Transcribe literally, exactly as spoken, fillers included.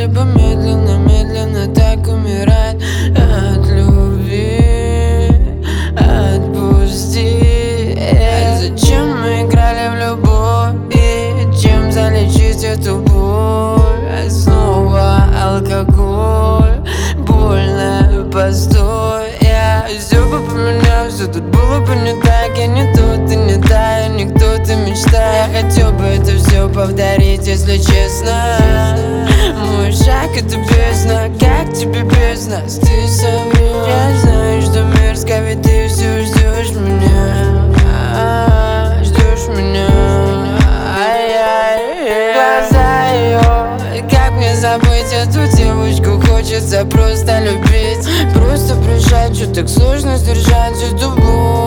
либо медленно, медленно так умирать от любви. Отпусти. А зачем мы играли в любовь? И чем залечить эту боль? А снова алкоголь. Больно, постой. Я все бы поменял, все тут было бы не так. Я не тот, ты не та, я не кто ты мечта. Я хотел бы это все повторить, если честно. Мой шаг это бездна, как тебе без нас? Ты соврёшь. Я знаю, что мерзко, ведь ты все ждешь меня. А, ждешь меня. Глаза ее, как мне забыть эту девочку? Хочется просто любить, просто прижать, что так сложно сдержать эту боль.